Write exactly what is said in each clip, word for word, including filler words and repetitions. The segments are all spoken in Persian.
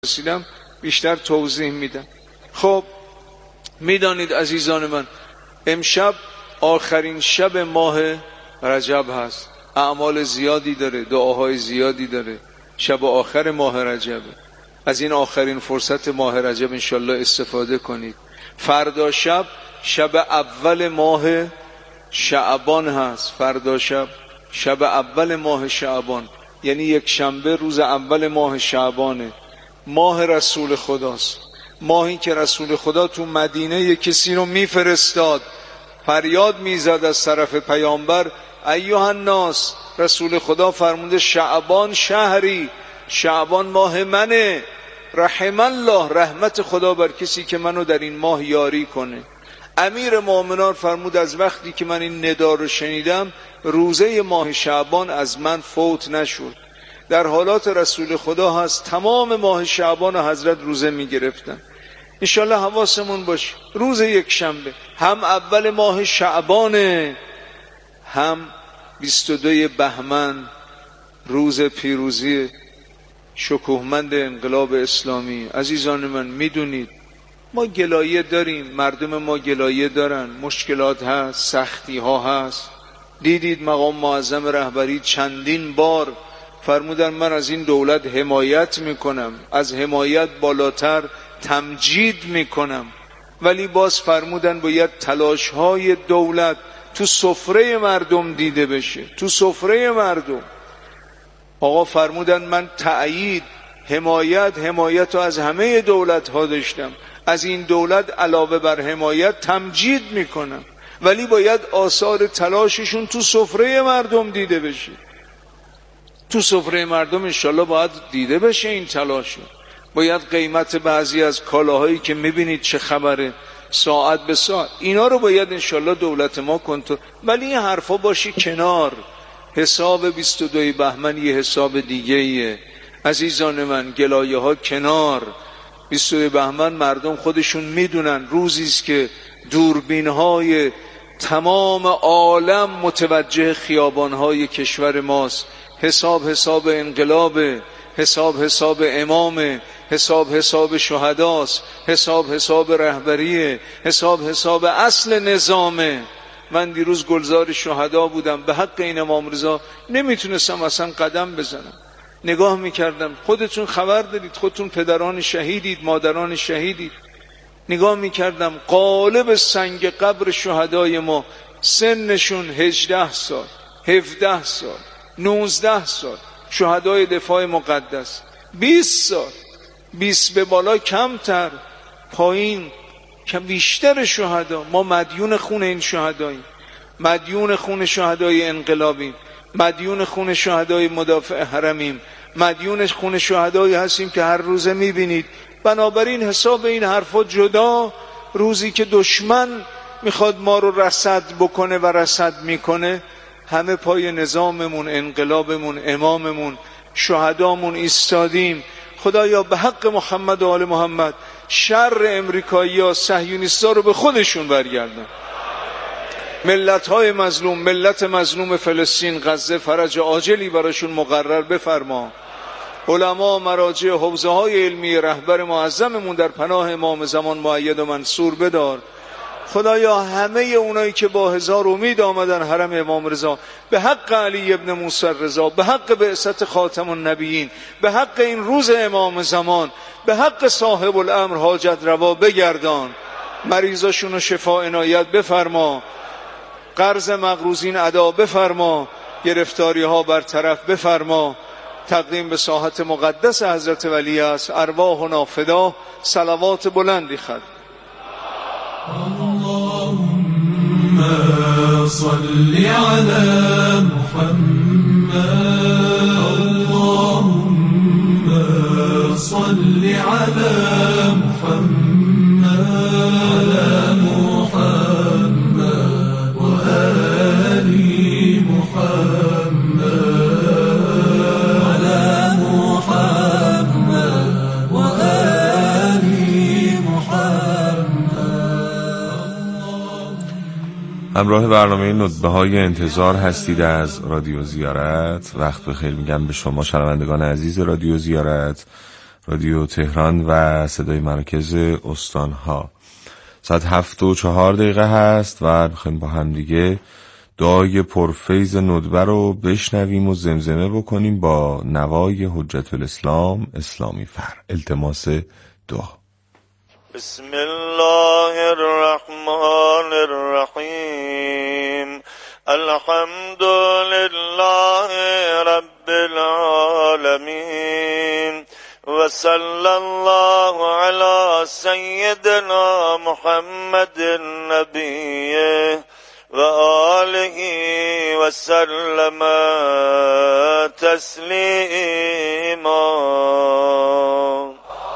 رسیدم بیشتر توضیح میدم. خب میدانید عزیزان من، امشب آخرین شب ماه رجب هست. اعمال زیادی داره، دعاهای زیادی داره. شب آخر ماه رجب. از این آخرین فرصت ماه رجب انشالله استفاده کنید. فردا شب شب اول ماه شعبان هست. فردا شب شب اول ماه شعبان، یعنی یک شنبه روز اول ماه شعبانه. ماه رسول خداست، ماهی که رسول خدا تو مدینه یک کسی رو میفرستاد، فریاد میزد از طرف پیامبر ایها الناس. رسول خدا فرموده شعبان شهری، شعبان ماه منه، رحم الله، رحمت خدا بر کسی که منو در این ماه یاری کنه. امیر مومنان فرمود از وقتی که من این ندا رو شنیدم روزه ماه شعبان از من فوت نشد. در حالات رسول خدا هست تمام ماه شعبان و حضرت روزه می گرفتن. انشالله حواسمون باشه روز یک شنبه هم اول ماه شعبانه، هم بیست و دو بهمن روز پیروزی شکوهمند انقلاب اسلامی. عزیزان من میدونید ما گلایه داریم، مردم ما گلایه دارن، مشکلات هست، سختی ها هست. دیدید مقام معظم رهبری چندین بار فرمودن من از این دولت حمایت میکنم، از حمایت بالاتر تمجید میکنم، ولی باز فرمودن باید تلاش های دولت تو سفره مردم دیده بشه، تو سفره مردم. آقا فرمودن من تأیید، حمایت حمایت رو از همه دولت ها داشتم، از این دولت علاوه بر حمایت تمجید میکنم، ولی باید آثار تلاششون تو سفره مردم دیده بشه. تو سفره مردم انشالله باید دیده بشه این تلاشه. باید قیمت بعضی از کالاهایی که میبینید چه خبره ساعت به ساعت، اینا رو باید انشالله دولت ما کنترل. ولی این حرفا باشه کنار. حساب بیست و دو بهمن یه حساب دیگه ایه عزیزان من، گلایه ها کنار. بیست و دو بهمن مردم خودشون میدونن روزیست که دوربین های تمام عالم متوجه خیابان های کشور ماست. حساب حساب انقلابه، حساب حساب امامه، حساب حساب شهداست، حساب حساب رهبریه، حساب حساب اصل نظامه. من دیروز گلزار شهدا بودم، به حق این امام رضا نمیتونستم اصلا قدم بزنم. نگاه میکردم، خودتون خبر دارید، خودتون پدران شهیدید، مادران شهیدید. نگاه میکردم قالب سنگ قبر شهدای ما سنشون هجده سال، هفده سال، نوزده سال. شهدای دفاع مقدس بیست سال، بیست به بالا کمتر، پایین که بیشتر شهدا. ما مدیون خون این شهداییم، مدیون خون شهدای انقلابیم، مدیون خون شهدای مدافع حرمیم، مدیون خون شهدایی هستیم که هر روزه میبینید. بنابراین حساب این حرفا جدا، روزی که دشمن میخواد ما رو رصد بکنه و رصد میکنه، همه پای نظاممون، انقلابمون، اماممون، شهدامون ایستادیم. خدایا به حق محمد و آل محمد شر امریکایی ها صهیونیستا رو به خودشون برگردن. ملت های مظلوم، ملت مظلوم فلسطین، غزه فرج عاجلی براشون مقرر بفرما. علما، مراجع، حوزه های علمی، رهبر معظممون در پناه امام زمان مؤید و منصور بدار. خدایا همه اونایی که با هزار امید آمدن حرم امام رضا، به حق علی ابن موسی رضا، به حق بعثت خاتم النبیین، به حق این روز امام زمان، به حق صاحب الامر حاجت روا بگردان. مریضاشون رو شفا عنایت بفرما، قرض مقروضین ادا بفرما، گرفتاری ها برطرف بفرما. تقدیم به ساحت مقدس حضرت ولی است. ارواحنا فدا. صلوات بلندی خد. اللهم صل على محمد، اللهم صل على محمد، على محمد وآل محمد، على محمد وآل محمد. همراه برنامه ندبه های انتظار هستید از رادیو زیارت. وقت بخیر میگم به شما شنوندگان عزیز رادیو زیارت رادیو تهران و صدای مراکز استانها. ساعت هفت و چهار دقیقه هست و میخوایم با هم دیگه دعای پرفیض ندبه رو بشنویم و زمزمه بکنیم با نوای حجت الاسلام اسلامی فر. التماس دعا. بسم الله الرحمن الرحیم. الحمد لله رب العالمین و صلی الله علی سیدنا محمد النبی و آله و سلم تسلیما.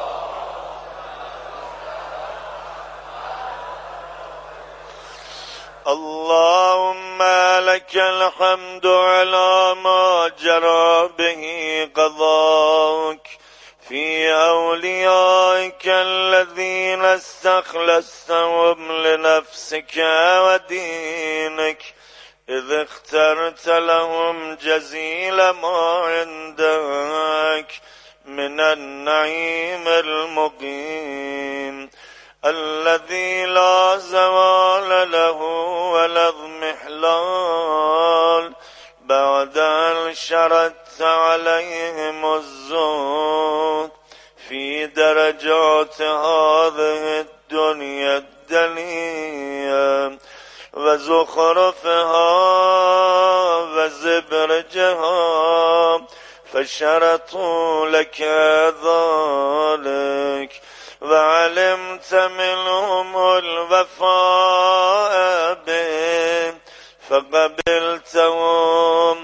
اللهم لك الحمد على ما جرى به قضاءك في أوليائك الذين استخلصتهم لنفسك ودينك، إذ اخترت لهم جزيل ما عندك من النعيم المقيم الذي لا زوال له ولا اضمحلال بعد أن شردت عليهم الزهد في درجات هذه الدنيا الدنيا وزخرفها وزبرجها، فشرطوا لك ذلك وعلمت منهم الوفاء به فقبلتهم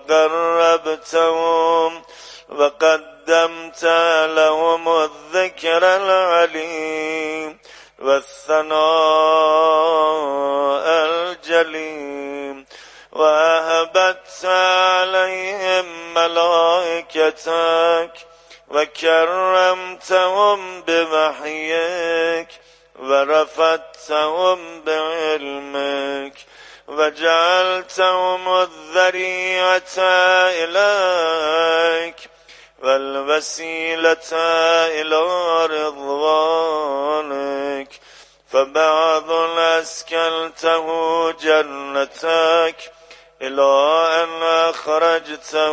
وقربتهم وقدمت لهم الذكر العليم والثناء الجليل، وأهبت عليهم ملائكتك وكرمتهم بوحيك ورفعتهم بعلمك وجعلتهم الذريعة إليك والوسيلة إلى رضوانك، فبعض أسكنته جنتك إلى أن أخرجته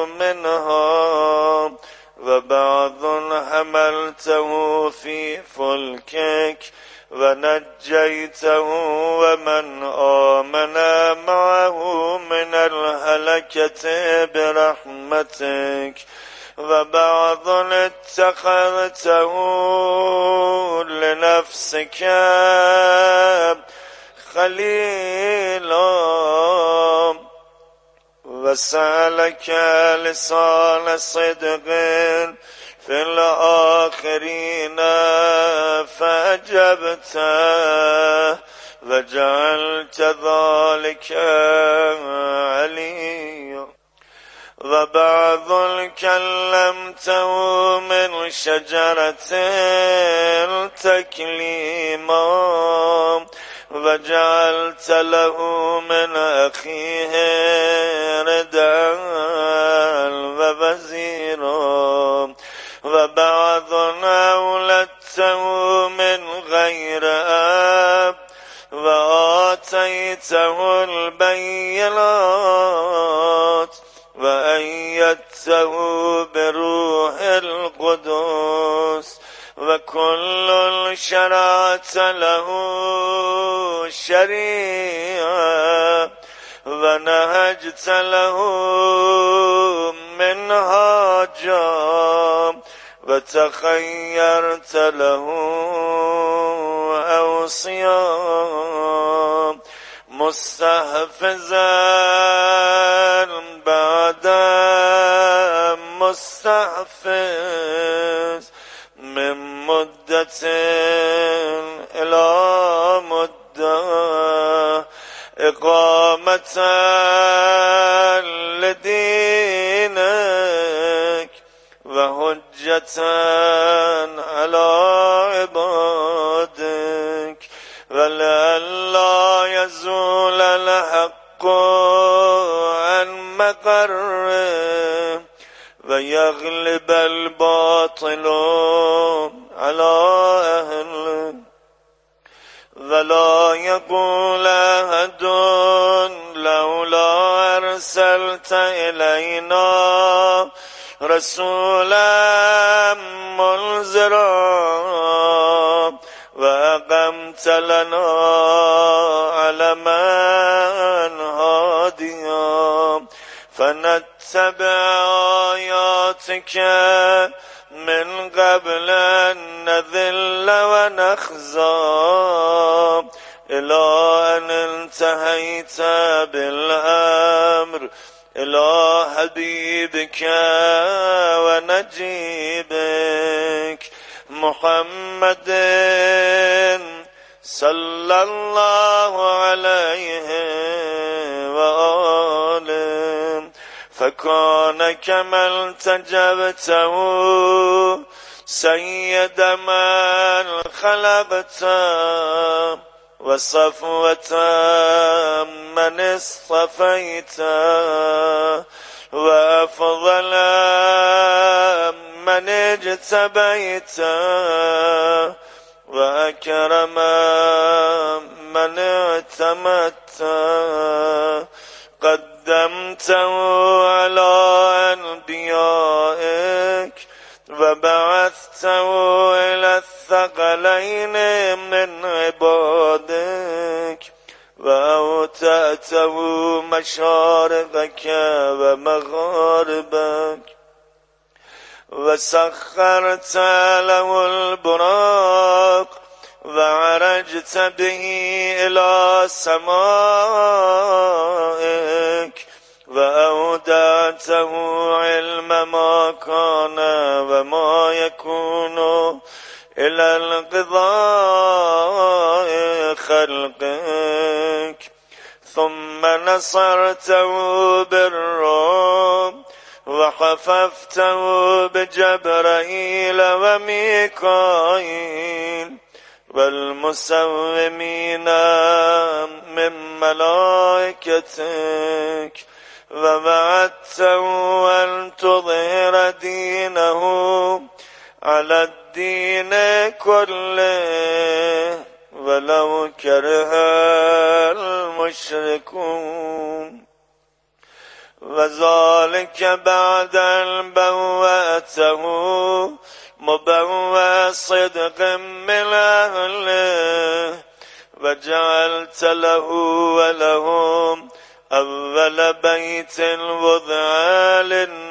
منها، وبعض حملته في فلكك ونجيته ومن آمن معه من الهلكة برحمتك، وبعض اتخذته لنفسك خليلا وسألك لسان صدق في الآخرين فأجبته وجعلت ذلك عليا، وبعض كلمته من شجرة تكليما وجعلت له من أخيه ردا ووزيرا، وبعض أولدته من غير أب وآتيته البينات وأيدته بروح القدس، وكل شرعت له شريعة ونهجت له منهاجا وتخيرت له أوصيا، مستحفظا بعد مستحفظ من مدة إلى مدة، إقامة لدينك وحجة على عبادك، ولئلا يزول الحق عن مقره ويغلب الباطل رسولا منذرا وأقمت لنا علما هاديا فنتبع آياتك من قبل أن نذل ونخزى إلى أن انتهيت بالأمر إلى حبيبك ونجيبك محمد صلى الله عليه وآله فكان كما التجبته سيد من خلقت وصفوة من اصطفيت وأفضل من اجتبيت وأكرم من اعتمدت قدمته على أنبيائك وبعثته إلى الثقلين من عبادك وأوتأته مشارقك ومغاربك وسخرت له البراق وعرجت به إلى سمائك وأودعته علم ما كان وما يكون إلى انقضاء خلقك ثم نصرته بالروم وحففته بجبرائيل وميكائيل والمسومين من ملائكتك ووعدته أن تظهر دينه على الدين كله ولو كره المشركون وذلك بعد أن بوأته مبوأ صدق من أهله وجعلت له ولهم أول بيت وضع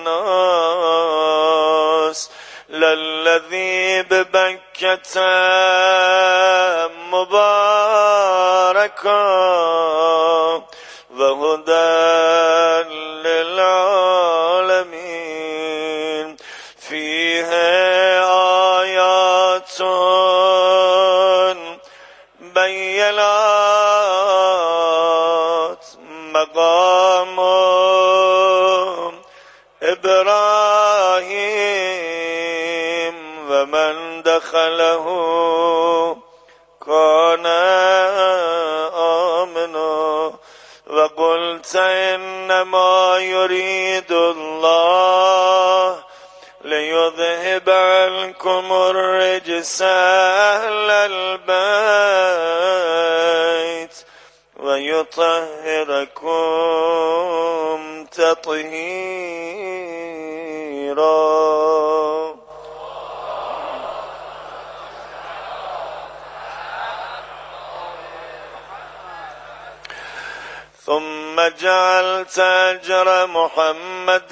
للناس للذي ببكة مباركا وهدى للعالمين فيه آيات بينات مقام إبراهيم ومن دخله كان آمنا وقلت إنما يريد الله ليذهب عنكم الرجس أهل البيت ويطهركم تطهيرا. ثم جعلت أجر محمد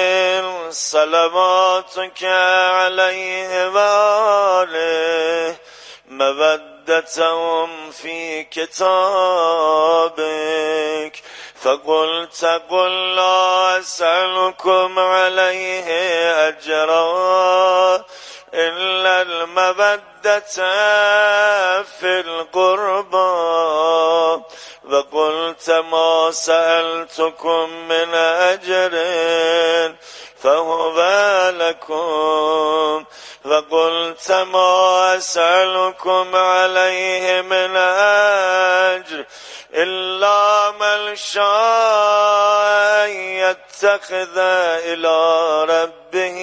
صلواتك عليه وآله مودتهم في كتابك فقلت قل لا أسألكم عليه أجرا إلا المودة في القربى وقلت ما سألتكم من أجر فهو لكم وقلت ما أسألكم عليه من أجر إلا من شاء يتخذ إلى ربه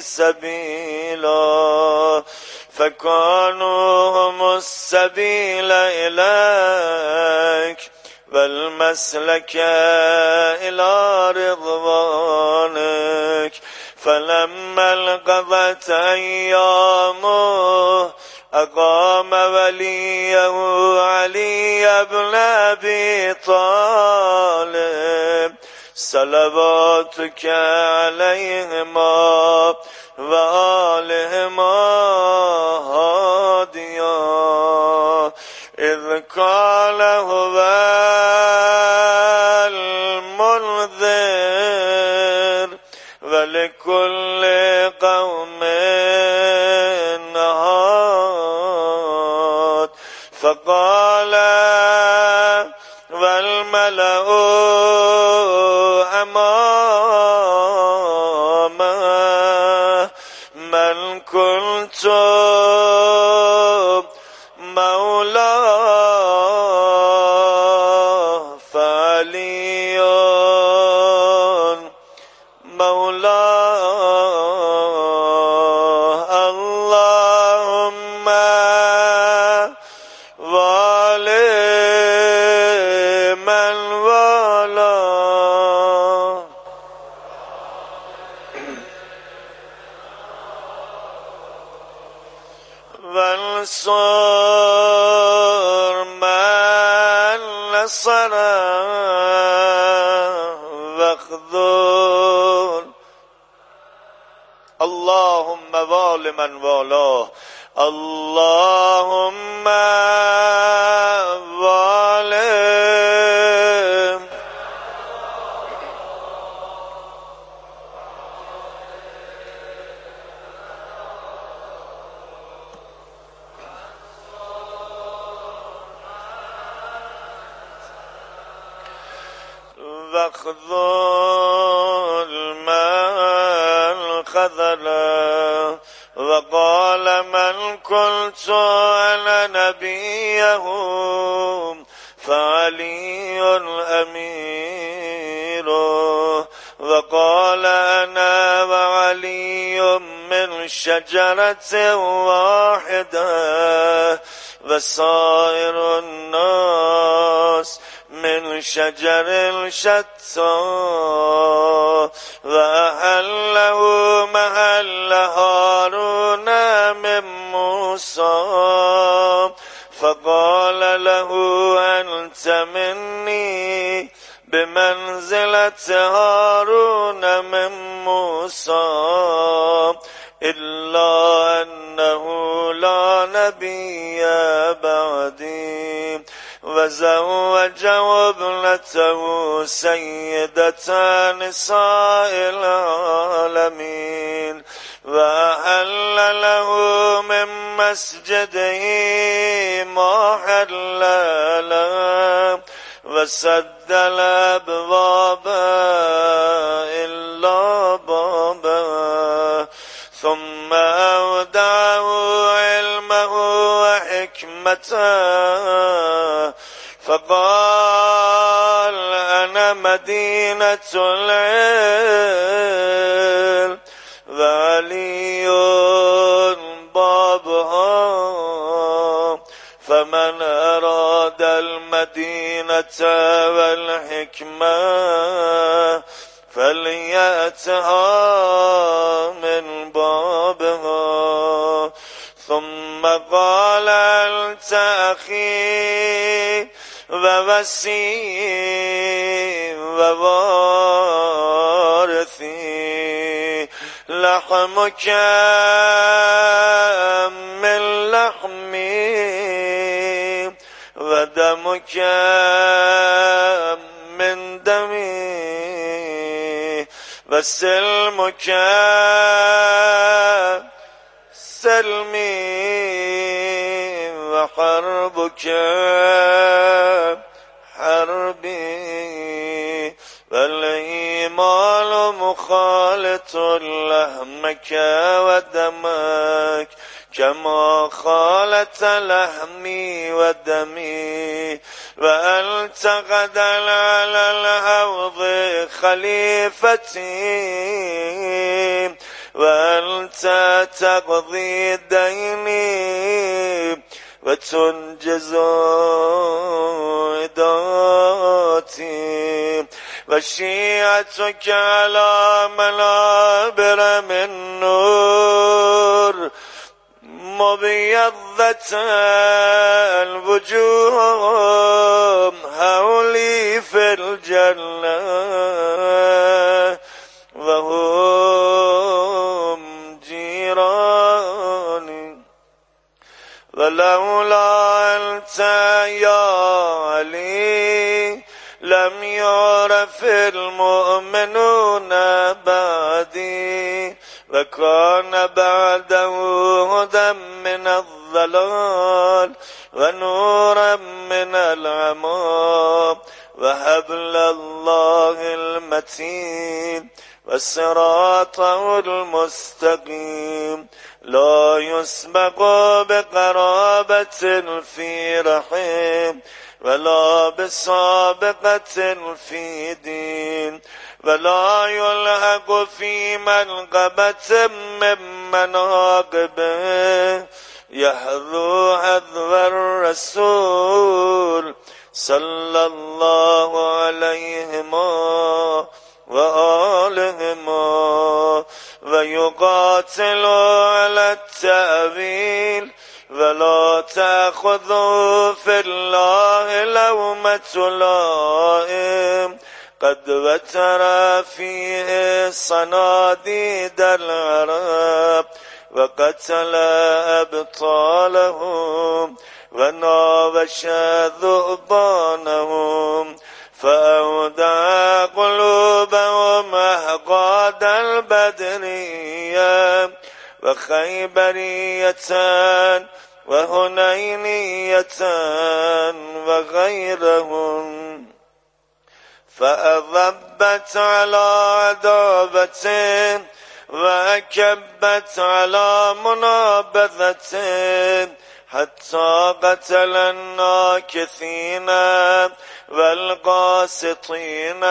سبيلا فكانوا هم السبيل إليك والمسلك إلى رضوانك فلما انقضت أيامه أقام وليه علي بن أبي طالب صلواتك عليهما وآلهما هاديا إذ قال هو المنذر ولكل قوم هاد فقال والملأ أمامه من كنت مولاه فعلي مولاه اللهم والي من والاه وانصر من نصره واخذل اللهم وال من والاه اللهم والي واخذل من خذله وقال من قلت أنا نبيه فعلي أمير وقال أنا وعلي من شجرة واحدة وسائر الناس من شجر شتى وأحله محل هارون من موسى فقال له أنت مني بمنزلة هارون من موسى إلا أنه لا نبي بعدي وزوجه ابنته سيدة نساء العالمين وأحل له من مسجده ما حل له وسد الأبواب إلا بابا ثم أودعه علمه وحكمته فقال أنا مدينة العلم وعلي بابها فمن أراد المدينة والحكمة فليأتها من بابها ثم قال أنت أخي ووسي ووارثي لحمك من لحمي ودمك من دمي وسلمك سلمي وحربك حربي والإيمان مخالط لحمك ودمك كما خالت لحمي ودمي وأنت غدا على الحوض خليفتي وأنت تقضي ديني وتنجز عداتي وشيعتك على منابر من نور مبيضة الوجوه حولي في الجنة وهم جيراني ولولا أنت يا علي لم يعرف المؤمنون بعدي وكان بعده هدى من الضلال ونورا من العمى وحبل الله المتين والصراط المستقيم لا يسبق بقرابة في رحم ولا بسابقة في دين ولا يلحق في منقبة من مناقبه يحذو حذو الرسول صلى الله عليهما وآلهما ويقاتل على التأويل ولا تأخذوا في الله لومة لائم قد وتر فيه صناديد العرب وقتل أبطالهم وناوش ذؤبانهم فأودع قلوبهم أحقاد البدرية وخيبرية وهنينية وغيرهم فأضبت على عدابته وأكبت على منابذته حتى قتل الناكثين والقاسطين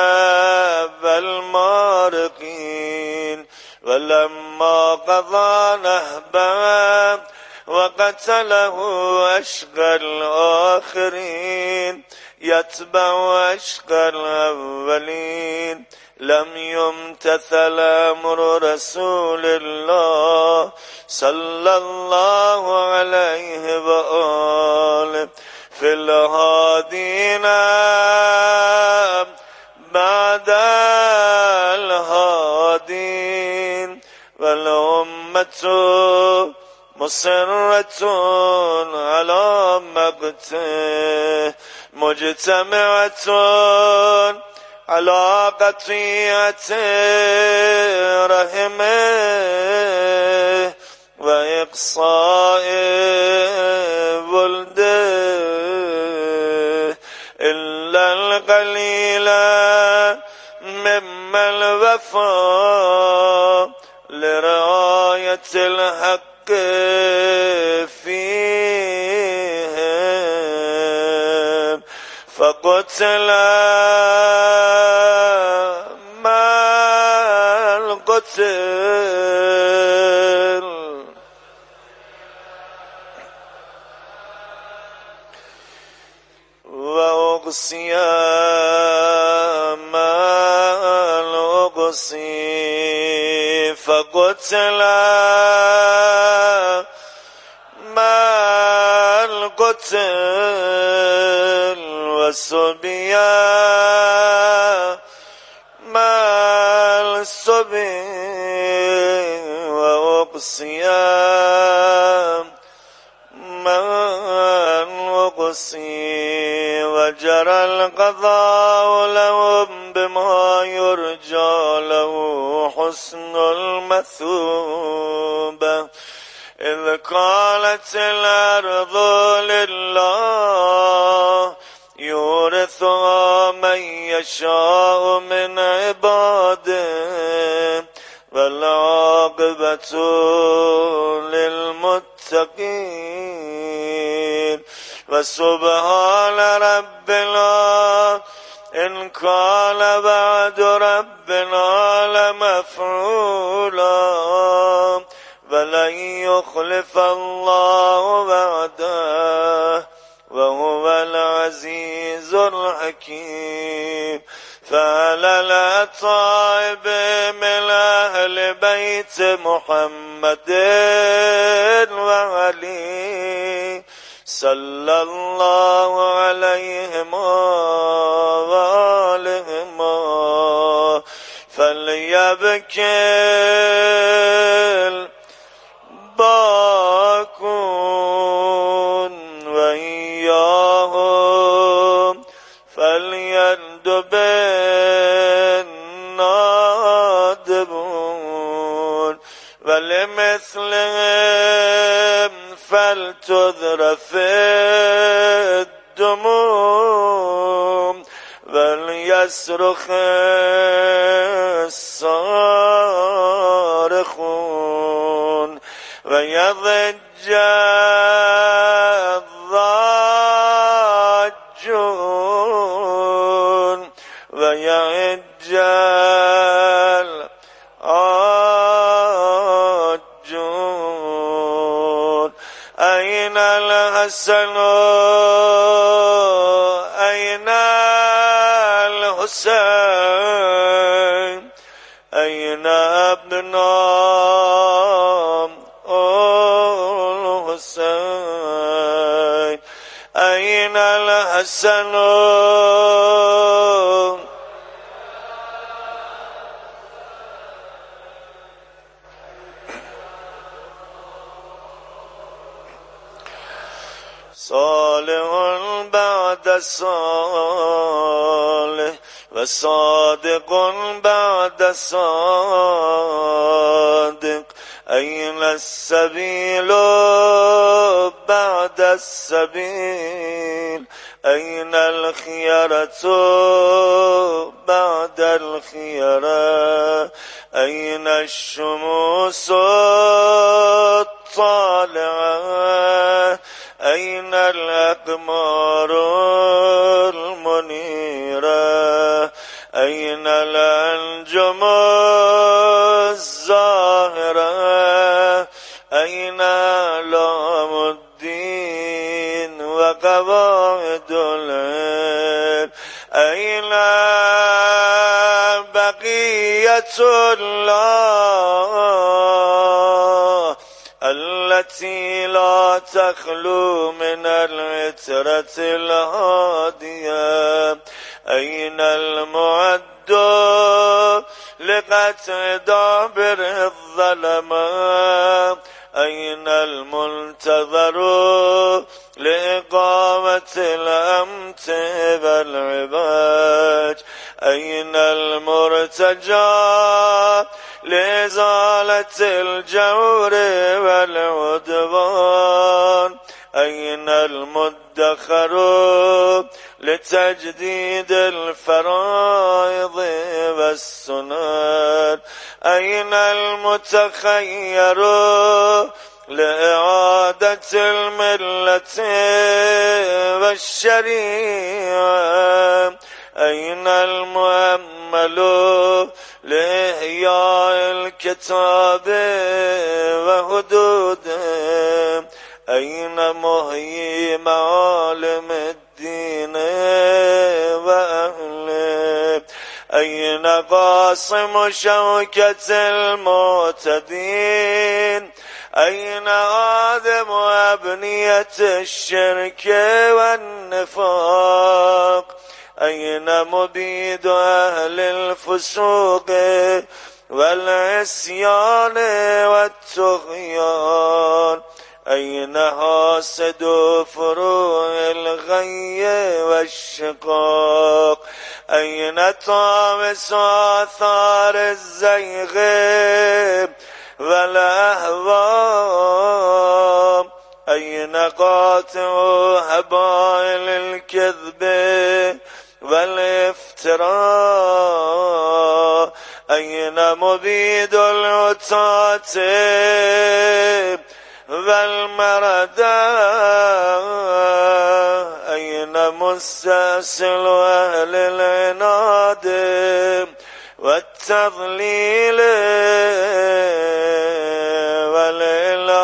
والمارقين ولما قضى نهبا وقتله أشقى الآخرين يتبع أشقى الأولين لم يمتثل أمر رسول الله صلى الله عليه وآله في الهادين بعد الهادين والأمة مصرة على مقته مجتمعة على قطيعة رحمه وإقصاء ولده إلا القليل مما الوفاء لرعاية الحق فيهم فقتل ما القتل وأقصي ما الأقصي فقتل ما القتل والصبيا ما الصبي وأقصيا ما الأقصي وجرى القضاء لهم بما يرجى له حسن المثوبة إذ قالت الأرض لله يورثها من يشاء من عباده والعاقبة للمتقين وسبحان ربنا إن كان بعد ربنا لمفعولا ولن يخلف الله وعده وهو العزيز الحكيم فعلى بیت محمد و علی صلی الله علیهم و آلهم فلیبکل باکون و ایاهم فلیندب النادبون ولمثلهم فلتذرف الدموم وليصرخ الصارخون ويضج الضاجون ويعج العاجون أين الحسن أين الحسين أين أبناء الحسين أين الحسن صالح بعد صالح وصادق بعد صادق أين السبيل بعد السبيل أين الخيرة بعد الخيرة أين الشموس الطالعة أين الأقمار المنيرة أين الأنجم الزاهرة أين علام الدين وقواعد العلم أين بقية الله التي لا تخلو من العترة الهادية أين المعد لقطع دابر الظلماء أين المنتظر لإقامة الأمت والعباد أين المرتجى لإزالة الجور والعدوان أين المدخر لتجديد الفرائض والسنن أين المتخير لإعادة الملة والشريعة أين المؤمل لإحياء الكتاب وحدوده أين محيي معالم الدين وأهله أين قاسم شوكة المعتدين أين آدم أبنية الشرك والنفاق أين مبيد أهل الفسوق والعصيان والطغيان أين حاسد فروع الغي والشقاق أين طامس آثار الزيغ والأهواء أين قاطع هبائل الكذب والافتراء أين مبيد العتاة والمردى أين مستأصل أهل العناد والتضليل والإله